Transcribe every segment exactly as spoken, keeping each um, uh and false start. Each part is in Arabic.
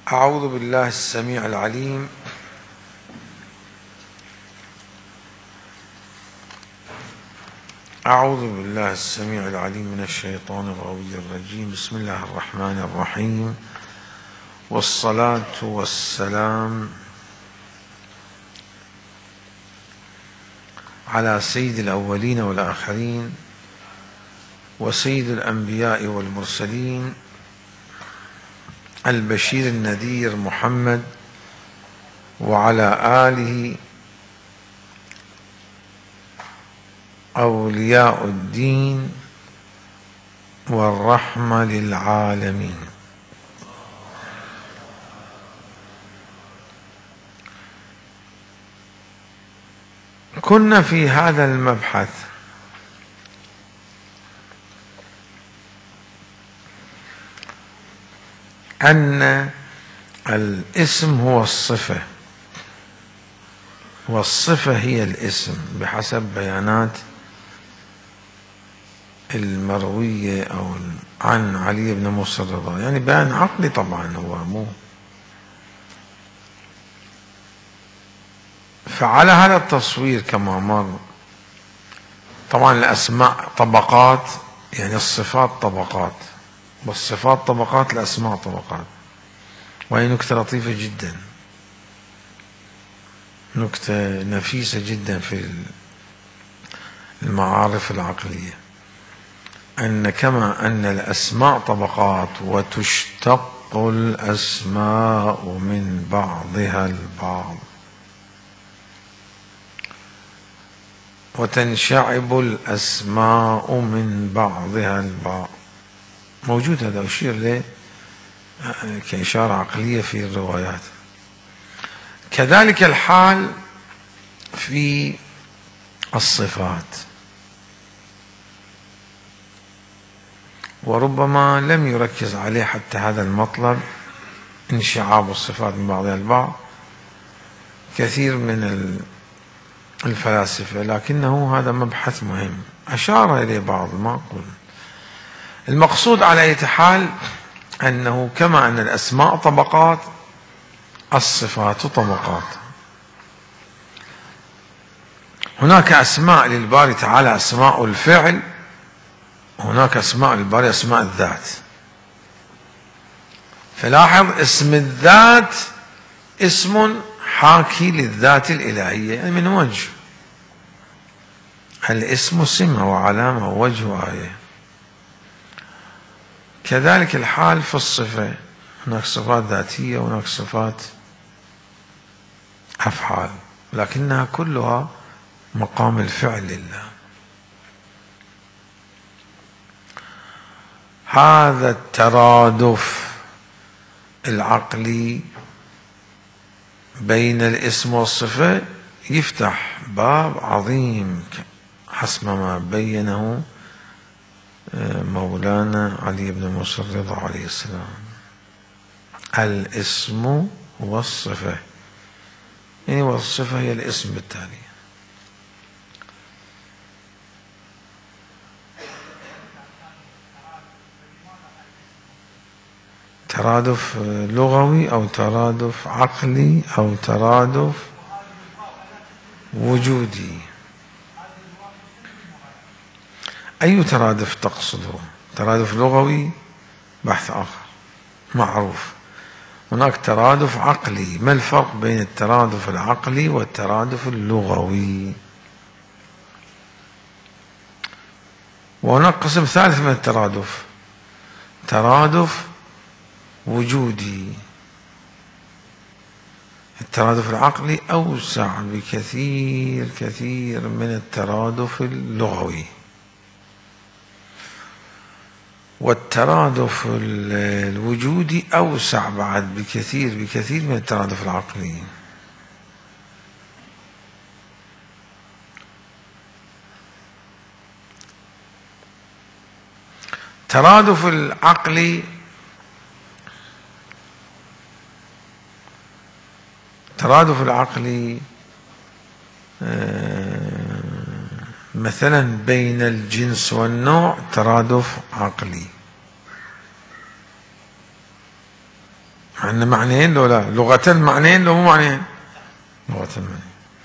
أعوذ بالله السميع العليم أعوذ بالله السميع العليم من الشيطان الغوي الرجيم. بسم الله الرحمن الرحيم، والصلاة والسلام على سيد الأولين والآخرين وسيد الأنبياء والمرسلين البشير النذير محمد وعلى آله أولياء الدين والرحمة للعالمين. كنا في هذا المبحث أن الاسم هو الصفة، والصفة هي الاسم بحسب بيانات المروية أو عن علي بن موسى الرضا، يعني بيان عقلي طبعا هو مو. فعلى هذا التصوير كما مر، طبعا الأسماء طبقات، يعني الصفات طبقات، والصفات طبقات، الأسماء طبقات. وهي نكتة لطيفة جدا، نكتة نفيسة جدا في المعارف العقلية، أن كما أن الأسماء طبقات وتشتق الأسماء من بعضها البعض وتنشعب الأسماء من بعضها البعض، موجود هذا، أشير له كإشارة عقلية في الروايات. كذلك الحال في الصفات، وربما لم يركز عليه حتى هذا المطلب، انشعاب الصفات من بعضها البعض، كثير من الفلاسفة، لكنه هذا مبحث مهم أشار إليه بعض، ما أقول. المقصود على أي حال أنه كما أن الأسماء طبقات، الصفات طبقات. هناك أسماء للباري تعالى أسماء الفعل، هناك أسماء للباري أسماء الذات. فلاحظ اسم الذات اسم حاكي للذات الإلهية، يعني من وجه، الاسم سمة وعلامة ووجه وآية. كذلك الحال في الصفة، هناك صفات ذاتية وهناك صفات أفعال، لكنها كلها مقام الفعل لله. هذا الترادف العقلي بين الاسم والصفة يفتح باب عظيم حسب ما بينه مولانا علي بن موسى الرضا عليه السلام. الاسم والصفة، يعني والصفة هي الاسم بالتالي. ترادف لغوي أو ترادف عقلي أو ترادف وجودي؟ أي ترادف تقصده؟ ترادف لغوي بحث آخر معروف، هناك ترادف عقلي. ما الفرق بين الترادف العقلي والترادف اللغوي؟ وهناك قسم ثالث من الترادف، ترادف وجودي. الترادف العقلي أوسع بكثير كثير من الترادف اللغوي، والترادف الوجودي أوسع بعد بكثير بكثير من الترادف العقلي. الترادف العقلي الترادف العقلي مثلا بين الجنس والنوع ترادف عقلي، عندنا معنيين لو لا؟ لغة معنيين لو مو معنيين؟ لغة معنيين.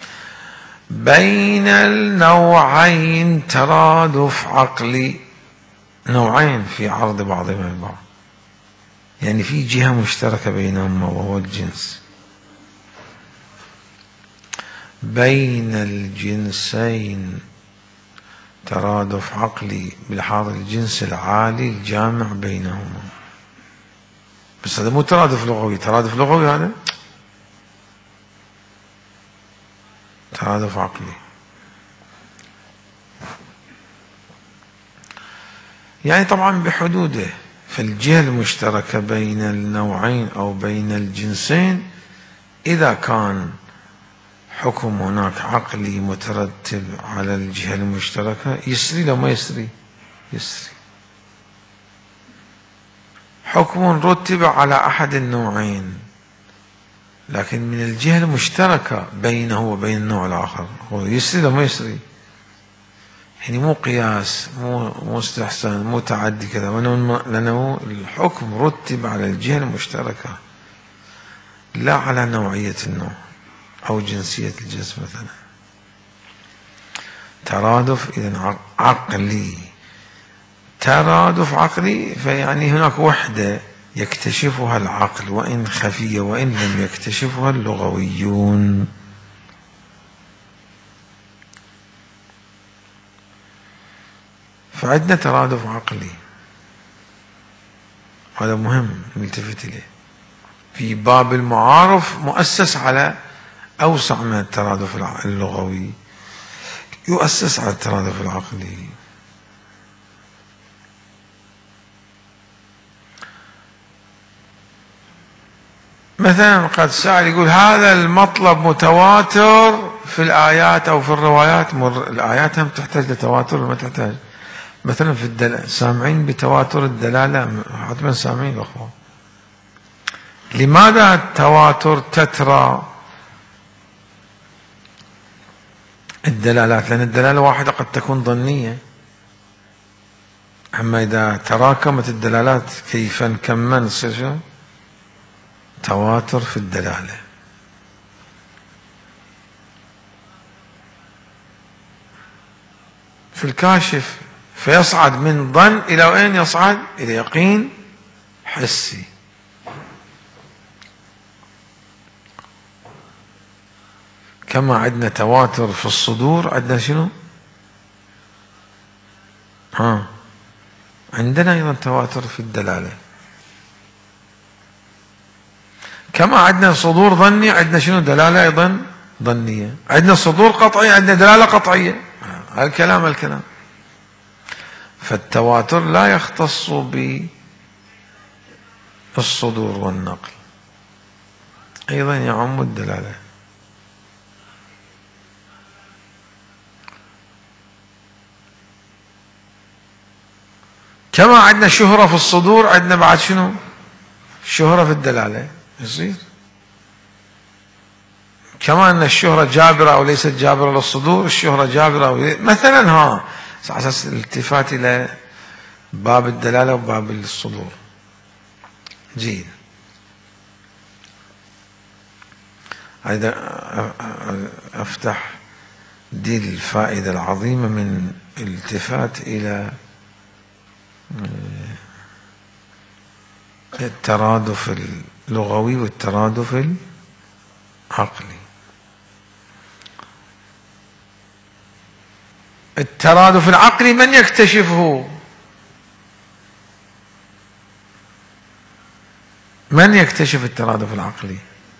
بين النوعين ترادف عقلي، نوعين في عرض بعضهما البعض، يعني في جهة مشتركة بينهما وهو الجنس. بين الجنسين ترادف عقلي بلحاظ الجنس العالي الجامع بينهما. بس هذا مو ترادف لغوي. ترادف لغوي هذا ترادف عقلي، يعني طبعا بحدوده. فالجهة المشتركة بين النوعين أو بين الجنسين إذا كان حكم هناك عقلي مترتب على الجهة المشتركة يسري لو ما يسري؟ يسري. حكم رتب على أحد النوعين لكن من الجهة المشتركة بينه وبين النوع الآخر هو يسري لو ما يسري؟ يعني مو قياس، مو مو استحسان، مو تعدي كذا، لأنه الحكم رتب على الجهة المشتركة لا على نوعية النوع أو جنسية الجنس مثلا. ترادف إذن عقلي. ترادف عقلي فيعني هناك وحدة يكتشفها العقل وإن خفية وإن لم يكتشفها اللغويون. فعندنا ترادف عقلي، هذا مهم نلتفت إليه. في باب المعارف مؤسس على أوسع من الترادف اللغوي، يؤسس على الترادف العقلي. مثلا قد سأل يقول هذا المطلب متواتر في الآيات أو في الروايات. مر الآيات هم تحتاج لتواتر ولا ما تحتاج؟ مثلا في الدلالة سامعين بتواتر الدلالة، حتما سامعين الأخوة. لماذا التواتر تترى الدلالات؟ لأن الدلالة واحدة قد تكون ظنية، أما إذا تراكمت الدلالات كيفا كما تصير شو؟ تواتر في الدلالة. في الكاشف فيصعد من ظن إلى وين يصعد؟ إلى يقين حسي. كما عندنا تواتر في الصدور عندنا شنو؟ ها عندنا أيضا تواتر في الدلالة. كما عندنا صدور ظني عندنا شنو؟ دلالة أيضا ظنية. عندنا صدور قطعية عندنا دلالة قطعية. الكلام الكلام. فالتواتر لا يختص بالصدور والنقل، أيضا يعم الدلالة. كما عندنا شهرة في الصدور عندنا بعد شنو؟ شهرة في الدلالة يصير. كما أن الشهرة جابرة أو ليست جابرة للصدور، الشهرة جابرة أو مثلا ها على أساس الالتفات إلى باب الدلالة وباب الصدور. جيد. هذا أفتح دي الفائدة العظيمة من الالتفات إلى الترادف اللغوي والترادف العقلي. الترادف العقلي من يكتشفه؟ من يكتشف الترادف العقلي؟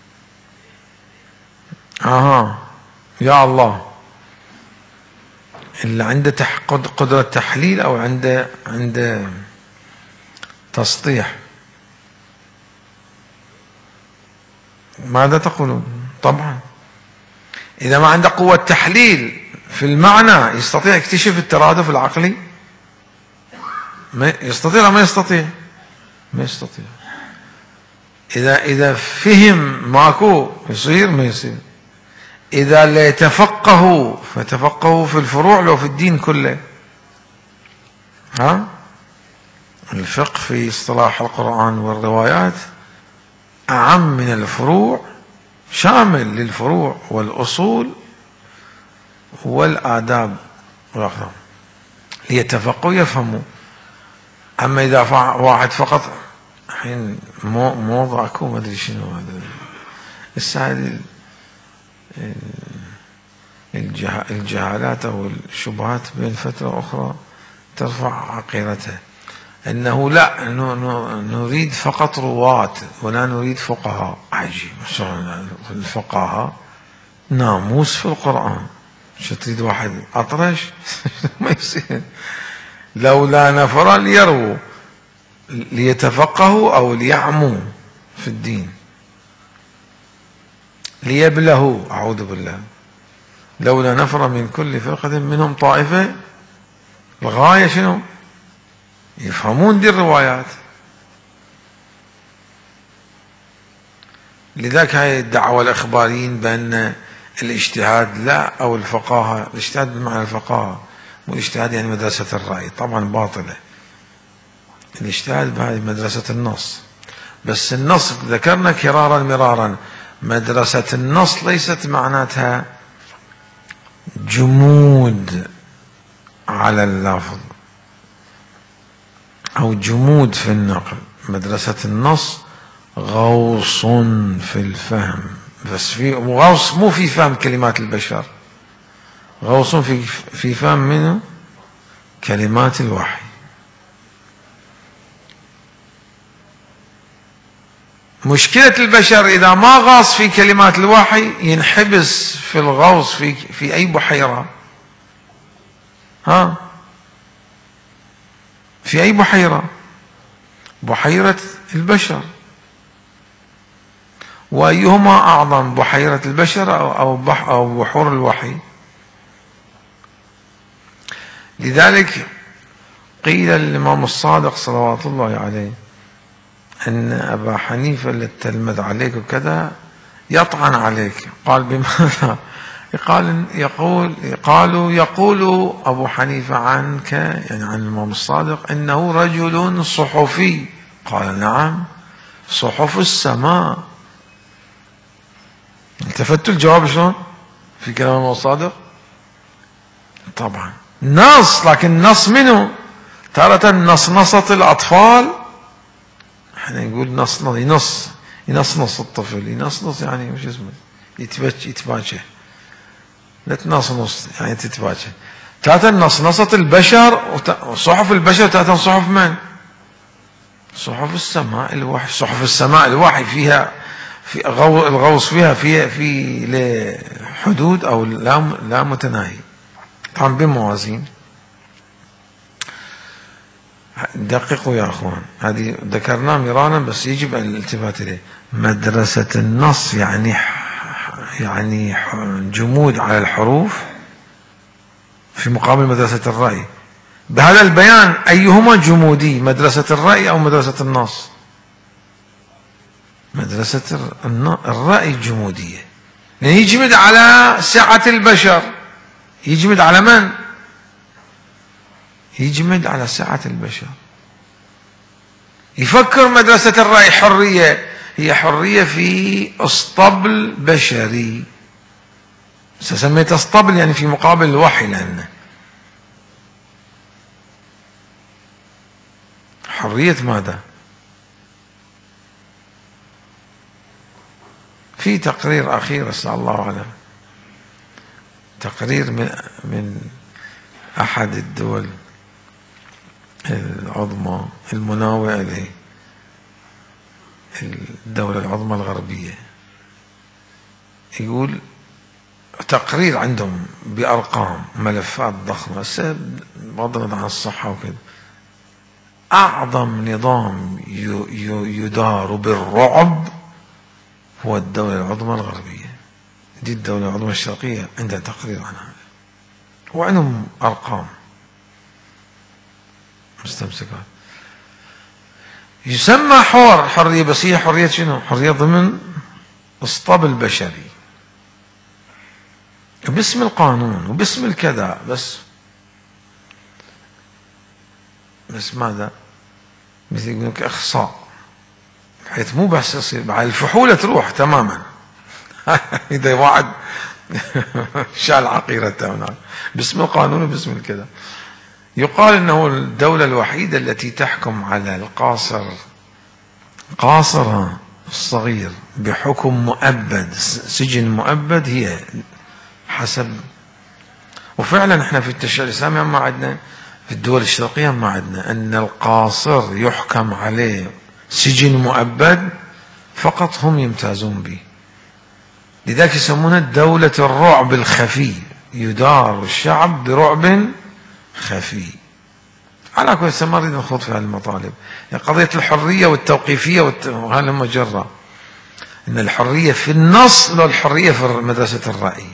اها يا الله، اللي عنده قدرة تحليل او عنده عنده تسطيح. ماذا تقولون؟ طبعا اذا ما عنده قوة تحليل في المعنى يستطيع يكتشف الترادف العقلي؟ ما يستطيع ما يستطيع؟ ما يستطيع. إذا إذا فهم ماكو يصير ما يصير. إذا لا يتفقهوا فتفقهوا في الفروع لو في الدين كله. ها الفقه في اصطلاح القرآن والروايات أعم من الفروع، شامل للفروع والأصول والآداب والأحكام، ليتفقهوا يفهموا. أما إذا واحد فقط الحين موضع أكو ما أدري شنو هذا السائل، الجهالات أو الشبهات بين فترة أخرى ترفع عقيرتها، أنه لا نريد فقط رواة ولا نريد فقهاء. عجيب، الفقهاء ناموس في القرآن، شو تريد واحد أطرش؟ ما يصير. لولا نفر ليروا ليتفقهوا أو ليعموا في الدين، ليبلهوا، أعوذ بالله. لولا نفر من كل فرقة منهم طائفة، الغاية شنو؟ يفهمون دي الروايات. لذلك هاي الدعوة الإخباريين بأن الاجتهاد لا، أو الفقاهة، الاجتهاد بمعنى الفقاهة، والاجتهاد يعني مدرسة الرأي، طبعا باطلة. الاجتهاد بهذه مدرسة النص، بس النص ذكرنا كرارا مرارا، مدرسة النص ليست معناتها جمود على اللفظ أو جمود في النقل. مدرسة النص غوص في الفهم، بس في غوص مو في فهم كلمات البشر، غوص في في فهم منه كلمات الوحي. مشكلة البشر إذا ما غاص في كلمات الوحي ينحبس في الغوص في في أي بحيرة، ها، في أي بحيرة، بحيرة البشر. وأيهما أعظم، بحيرة البشر أو أو بحور الوحي؟ لذلك قيل للإمام الصادق صلوات الله عليه أن أبا حنيفة اللي تلمذ عليك وكذا يطعن عليك. قال بماذا؟ قال يقول قالوا يقول أبو حنيفة عنك، يعني عن الإمام الصادق، إنه رجل صحفي. قال نعم، صحف السماء. التفتوا الجواب شلون في كلام الإمام الصادق؟ طبعا نص، لكن نص منه؟ تارة نصنصة الأطفال، احنا نقول نص ينص ينصنص الطفل، ينصنص يعني وش اسمه، يتباكى يتباكى، لا تنصنص يعني تتباكى. تارة نصنصة البشر، صحف البشر تارة صحف من؟ صحف السماء الوحي. صحف السماء الوحي فيها في الغوص فيها في في لحدود او لا لا متناهي، طبعا بموازين. دققوا يا اخوان، هذه ذكرناه مرارا بس يجب الالتفات اليه. مدرسة النص يعني يعني جمود على الحروف في مقابل مدرسة الرأي. بهذا البيان أيهما جمودي، مدرسة الرأي أو مدرسة النص؟ مدرسة الرأي جمودية، يعني يجمد على سعة البشر. يجمد على من؟ يجمد على سعة البشر. يفكر مدرسة الرأي حرية، هي حرية في اسطبل بشري، سميت اسطبل يعني في مقابل الوحي، لأنه حرية ماذا؟ في تقرير أخير أسأل الله أعلم، تقرير من من أحد الدول العظمى المناوئة له، الدولة العظمى الغربية، يقول تقرير عندهم بأرقام، ملفات ضخمة، بغض النظر عن الصحة وكذا، أعظم نظام يدار بالرعب هو الدولة العظمى الغربية. دي الدولة العظمى الشرقية عندها تقرير عن هذا، وعندهم أرقام مستمسكات. يسمى حوار حرية، بس هي حرية شنو؟ حرية ضمن اسطبل بشري، باسم القانون وباسم الكذا، بس بس ماذا؟ مثل يقول لك إخصاء حيث مو بس يصير بعد الفحولة تروح تماما. إذا واحد شال عقيرته هناك باسم القانون وباسم الكذا. يقال إنه الدولة الوحيدة التي تحكم على القاصر قاصر الصغير بحكم مؤبد، سجن مؤبد، هي حسب. وفعلا احنا في التشريع الإسلامي ما عندنا، في الدول الشرقية ما عندنا أن القاصر يحكم عليه سجن مؤبد فقط، هم يمتازون به. لذلك يسمونها دولة الرعب الخفي، يدار الشعب برعب خفي. على كل ما نريد نخوض في هذه المطالب، يعني قضية الحرية والتوقيفية وهذا مجرة، إن الحرية في النص لو الحرية في مدرسة الرأي.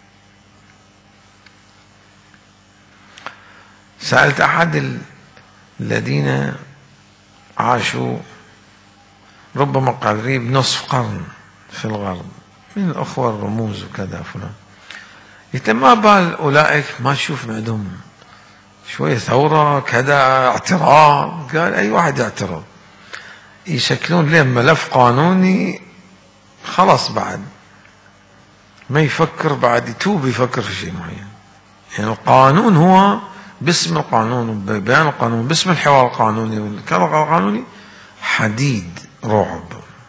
سألت أحد الذين عاشوا ربما قريب نصف قرن في الغرب من الأخوة الرموز وكذا فلان، قلت ما بال أولئك ما تشوف عندهم شوية ثورة كذا اعتراض؟ قال أي واحد يعترض يشكلون لهم ملف قانوني خلاص، بعد ما يفكر، بعد يتوب يفكر في شيء معين. يعني القانون هو باسم القانون وبيان القانون، باسم الحوار القانوني والكلام القانوني، حديد رعب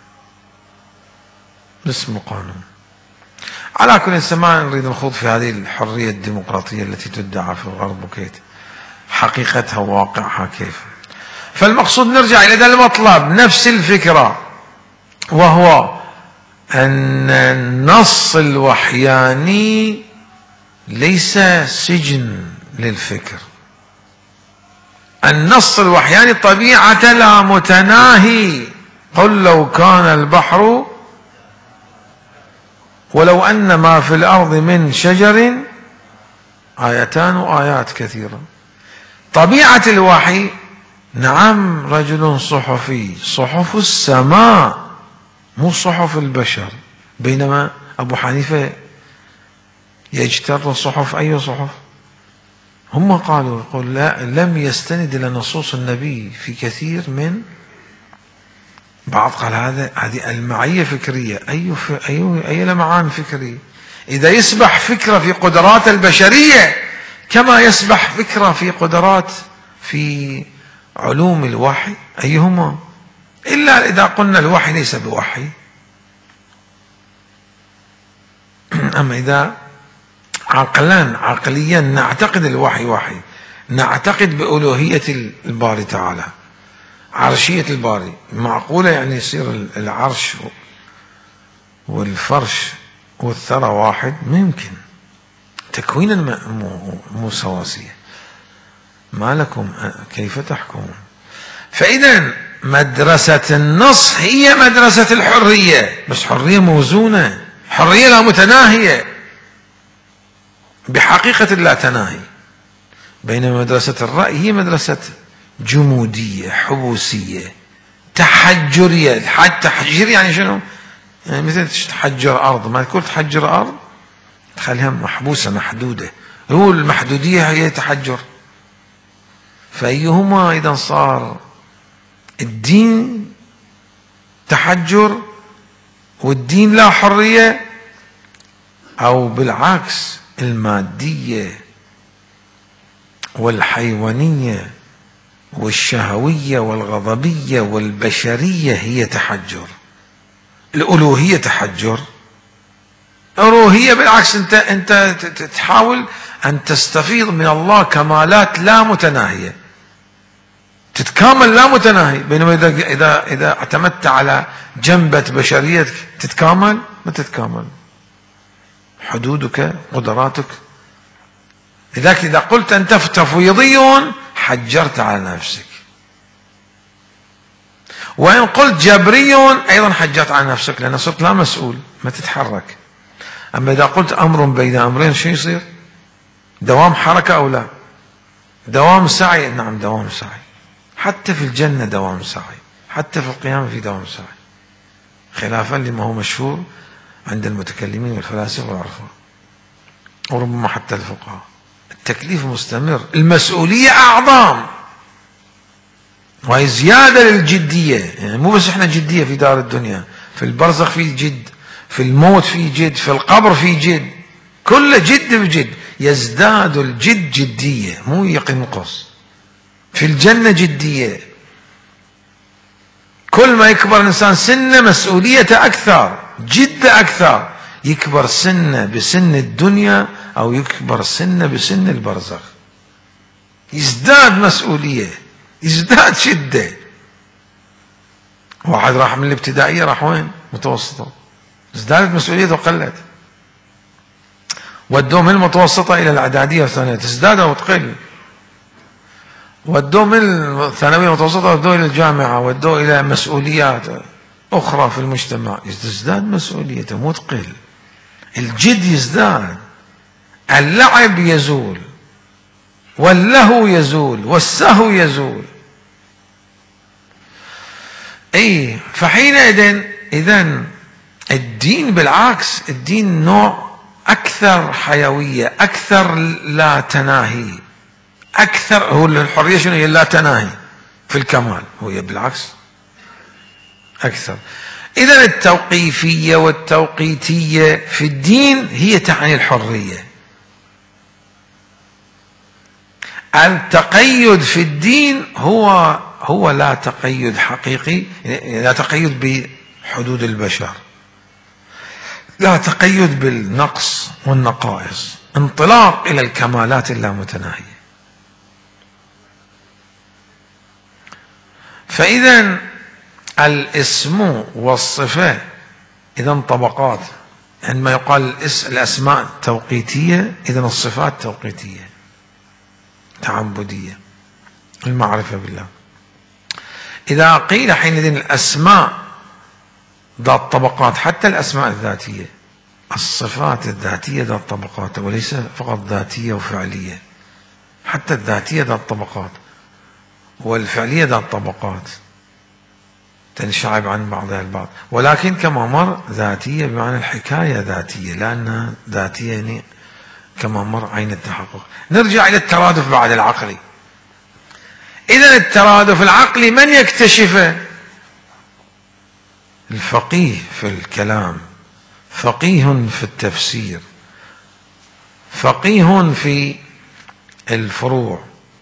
باسم القانون. على كل سماع نريد نخوض في هذه الحرية الديمقراطية التي تدعى في الغرب وكيف حقيقتها وواقعها كيف. فالمقصود نرجع إلى المطلب، نفس الفكرة، وهو أن النص الوحياني ليس سجن للفكر. النص الوحياني طبيعة لا متناهي. قل لو كان البحر ولو أن ما في الأرض من شجر آيتان وآيات كثيرة. طبيعة الوحي، نعم رجل صحفي، صحف السماء مو صحف البشر، بينما أبو حنيفة يجتر صحف أي صحف؟ هم قالوا يقول لا، لم يستند إلى نصوص النبي في كثير من بعض. قال هذا هذه المعية فكرية. أي أي أي لمعان فكري؟ إذا يسبح فكرة في قدرات البشرية كما يسبح فكرة في قدرات في علوم الوحي، أيهما؟ إلا إذا قلنا الوحي ليس بوحي. أما إذا عقلا عقليا نعتقد الوحي وحي، نعتقد بألوهية الباري تعالى، عرشية الباري، معقولة يعني يصير العرش والفرش والثرى واحد؟ ممكن. تكوينا مو سواسية. ما لكم كيف تحكمون؟ فإذا مدرسة النص هي مدرسة الحرية، بس حرية موزونة، حرية لا متناهية بحقيقة لا تناهي. بينما مدرسة الرأي هي مدرسة جمودية حبوسية تحجرية. حتى تحجير يعني شنو؟ يعني مثل تحجر أرض، ما تقول تحجر أرض تخليها محبوسة محدودة، هو المحدودية هي تحجر. فأيهما إذا صار الدين تحجر والدين لا حرية، أو بالعكس المادية والحيوانية والشهوية والغضبية والبشرية هي تحجر. الألوهية تحجر، ألوهية بالعكس أنت أنت تحاول أن تستفيض من الله كمالات لا متناهية، تتكامل لا متناهي. بينما إذا إذا إذا اعتمدت على جنبة بشريتك تتكامل؟ ما تتكامل. حدودك قدراتك. لذلك إذا قلت أنت تفويضي حجرت على نفسك، وإن قلت جبري أيضا حجرت على نفسك، لأن صرت لا مسؤول، ما تتحرك. أما إذا قلت أمر بين أمرين شو يصير؟ دوام حركة أو لا؟ دوام سعي، نعم دوام سعي. حتى في الجنة دوام سعي، حتى في القيامة في دوام سعي، خلافا لما هو مشهور عند المتكلمين والفلاسفة والعرفاء وربما حتى الفقهاء. التكليف مستمر، المسؤولية أعظم. وهي زيادة للجدية، يعني مو بس احنا جدية في دار الدنيا، في البرزخ في جد، في الموت في جد، في القبر في جد، كله جد بجد، يزداد الجد جدية مو ينقص. في الجنة جدية، كل ما يكبر الإنسان سنة مسؤوليته أكثر، جد أكثر، يكبر سنة بسن الدنيا أو يكبر سنة بسن البرزخ، يزداد مسؤولية، يزداد شدة. واحد راح من الابتدائية راح وين؟ متوسطة، ازدادت مسؤوليته وقلت. ودوه من المتوسطة إلى الإعدادية والثانوية، تزداد أو تقل. ودوه من الثانوية المتوسطة ودوه إلى الجامعة، ودوه إلى مسؤوليات أخرى في المجتمع، تزداد مسؤوليته مو تقل. الجد يزداد، اللعب يزول، واللهو يزول، والسهو يزول. اي فحينئذ اذن الدين بالعكس، الدين نوع اكثر حيوية، اكثر لا تناهي، اكثر. هو الحرية شنو هي؟ لا تناهي في الكمال، هو بالعكس اكثر. اذن التوقيفية والتوقيتية في الدين هي تعني الحرية. التقيد في الدين هو هو لا تقيد حقيقي، لا تقيد بحدود البشر، لا تقيد بالنقص والنقائص، انطلاق إلى الكمالات اللامتناهية. فإذا الاسم والصفة إذا طبقات. عندما يقال الأسماء توقيتية، إذا الصفات توقيتية تعبدية، المعرفة بالله. إذا قيل حينئذ الأسماء ذات طبقات، حتى الأسماء الذاتية، الصفات الذاتية ذات طبقات، وليس فقط ذاتية وفعلية، حتى الذاتية ذات طبقات والفعلية ذات طبقات، تنشعب عن بعضها البعض. ولكن كما مر ذاتية بمعنى الحكاية ذاتية، لأنها ذاتية يعني كما مر عين التحقق. نرجع إلى الترادف بعد العقلي. إذن الترادف العقلي من يكتشفه؟ الفقيه في الكلام، فقيه في التفسير، فقيه في الفروع،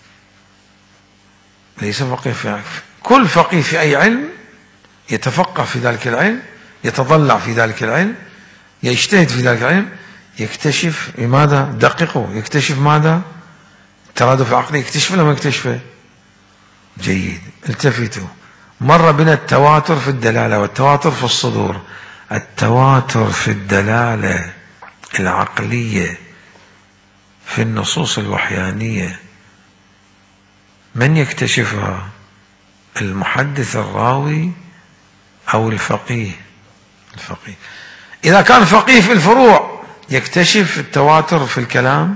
ليس فقيه في كل فقيه في أي علم يتفقه في ذلك العلم، يتضلع في ذلك العلم، يجتهد في ذلك العلم، يكتشف. لماذا؟ دققوا، يكتشف ماذا؟ الترادف العقلي يكتشف ولا ما يكتشفه؟ جيد، التفتوا. مر بنا التواتر في الدلالة والتواتر في الصدور. التواتر في الدلالة العقلية في النصوص الوحيانية من يكتشفها؟ المحدث الراوي أو الفقيه؟ الفقيه. إذا كان فقيه في الفروع يكتشف التواتر في الكلام؟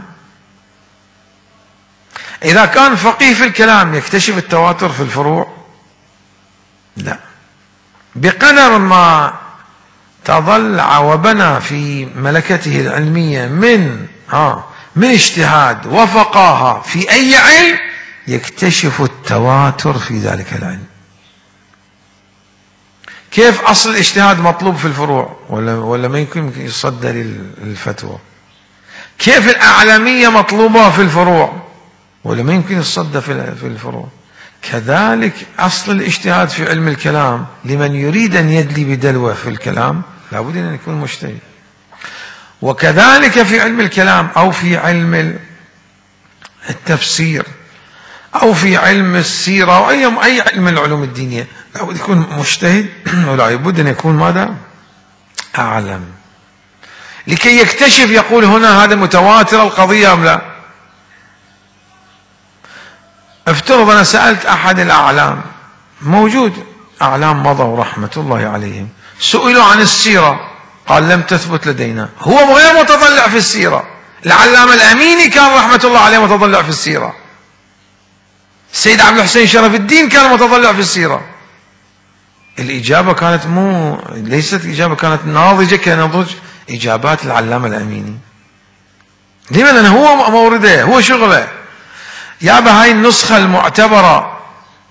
إذا كان فقيه في الكلام يكتشف التواتر في الفروع؟ لا. بقدر ما تضلع وبنى في ملكته العلمية من ها من اجتهاد وفقاهة في أي علم يكتشف التواتر في ذلك العلم. كيف أصل الاجتهاد مطلوب في الفروع ولا ولا ما يمكن يصدى للفتوى؟ كيف الأعلمية مطلوبة في الفروع ولا ما يمكن يصدى في الفروع؟ كذلك أصل الاجتهاد في علم الكلام لمن يريد أن يدلي بدلوه في الكلام لابد أن يكون مجتهد. وكذلك في علم الكلام أو في علم التفسير أو في علم السيرة أو أي أي علم من العلوم الدينية لابد يكون مجتهد ولا بد أن يكون ماذا؟ أعلم، لكي يكتشف يقول هنا هذا متواتر القضية أم لا. افترض أنا سألت أحد الأعلام، موجود أعلام مضوا رحمة الله عليهم، سئلوا عن السيرة قال لم تثبت لدينا. هو غير متطلع في السيرة. العلامة الأميني كان رحمة الله عليه متطلع في السيرة. السيد عبد الحسين شرف الدين كان متطلع في السيرة. الإجابة كانت مو ليست إجابة كانت ناضجة كنضج إجابات العلامة الأميني. لماذا؟ لأنه هو مورده، هو شغله. يابا هاي النسخة المعتبرة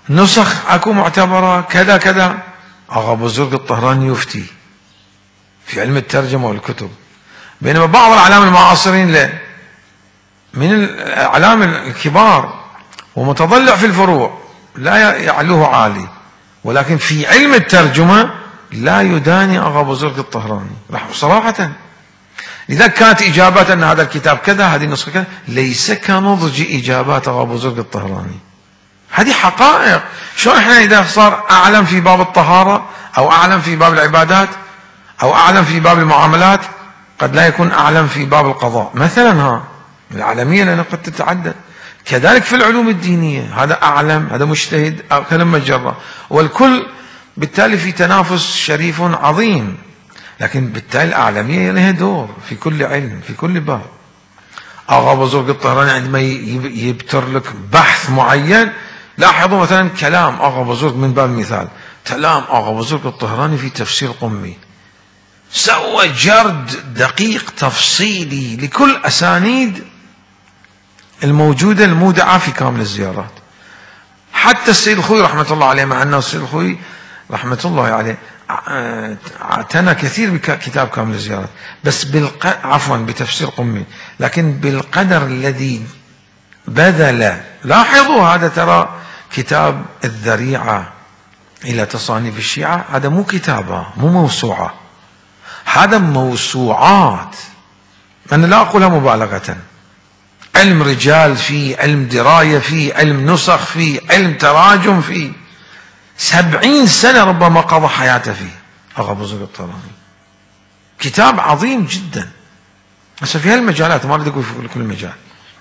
نسخ اكو معتبرة كذا كذا، اغا ابو زرق الطهراني يفتي في علم الترجمة والكتب، بينما بعض الاعلام المعاصرين لا، من الاعلام الكبار ومتضلع في الفروع لا يعلوه عالي، ولكن في علم الترجمة لا يداني اغا ابو زرق الطهراني صراحة. لذلك كانت اجابات ان هذا الكتاب كذا، هذه النسخة كذا، ليس كنضج اجابات اغا ابو زرق الطهراني. هذه حقائق. شلون احنا اذا صار اعلم في باب الطهارة او اعلم في باب العبادات او اعلم في باب المعاملات، قد لا يكون اعلم في باب القضاء مثلا. ها العالمية لأنها قد تتعدد. كذلك في العلوم الدينية، هذا اعلم، هذا مجتهد، كلام مجرة، والكل بالتالي في تنافس شريف عظيم. لكن بالتالي الأعلمية لها دور في كل علم في كل باب. اغا ابو زرق الطهراني عندما يبتر لك بحث معين، لاحظوا مثلا كلام اغا ابو زرق من باب المثال، كلام اغا ابو زرق الطهراني في تفسير قمي، سوى جرد دقيق تفصيلي لكل اسانيد الموجودة المودعة في كامل الزيارات. حتى السيد الخوي رحمة الله عليه، مع أنه السيد الخوي رحمة الله عليه اعتنى كثير بكتاب كامل الزيارات، بس بالق... عفوا بتفسير قمي، لكن بالقدر الذي بذل. لاحظوا هذا ترى كتاب الذريعة إلى تصانيف الشيعة، هذا مو كتابة، مو موسوعة، هذا موسوعات. أنا لا أقولها مبالغة. علم رجال فيه، علم دراية فيه، علم نسخ فيه، علم تراجم فيه، سبعين سنة ربما قضى حياته فيه أغا ابو زرق الطهراني. كتاب عظيم جدا. بس في هالمجالات، ما أريد أقول في كل مجال.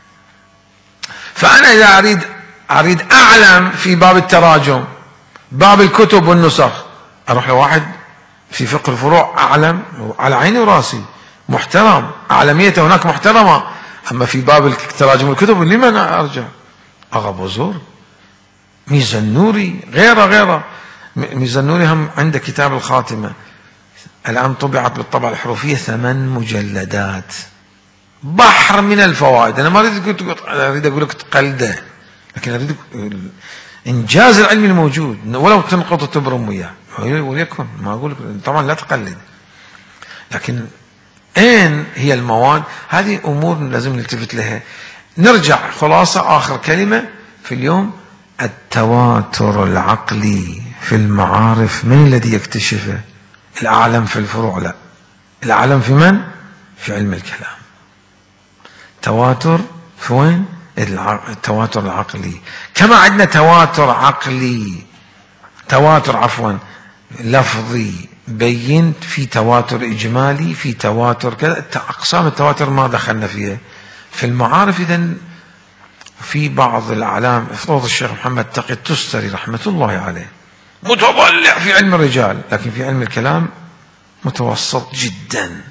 فأنا إذا أريد أريد أعلم في باب التراجم، باب الكتب والنسخ، أروح لواحد في فقه الفروع أعلم على عيني وراسي، محترم، أعلميته هناك محترمة. أما في باب التراجم والكتب لمن أرجع؟ أغا ابو زرق، ميزنوري، غيره غيره. ميزنوري هم عنده كتاب الخاتمة، الآن طبعت بالطبعة الحروفية ثمان مجلدات، بحر من الفوائد. أنا ما أريد أريد أقول لك تقلده، لكن أريد إنجاز العلم الموجود، ولو تنقط تبرم وياه وليكن، ما أقول لك طبعا لا تقلد، لكن أين هي المواد؟ هذه أمور لازم نلتفت لها. نرجع خلاصة آخر كلمة في اليوم: التواتر العقلي في المعارف من الذي يكتشفه؟ الأعلم في الفروع لا، الأعلم في من؟ في علم الكلام. تواتر في وين؟ التواتر العقلي. كما عندنا تواتر عقلي، تواتر عفوا لفظي بين، في تواتر إجمالي، في تواتر كذا، أقسام التواتر ما دخلنا فيها. في المعارف إذن في بعض الأعلام، افرض الشيخ محمد تقي التستري رحمة الله عليه متضلع في علم الرجال، لكن في علم الكلام متوسط جدا،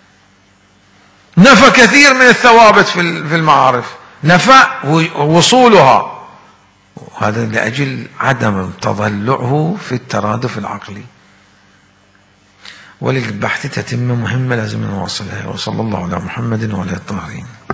نفى كثير من الثوابت في المعارف، نفى وصولها، وهذا لأجل عدم تضلعه في الترادف العقلي. وللبحث تتمة مهمة لازم نواصلها. وصلى الله على محمد وعلى الطاهرين.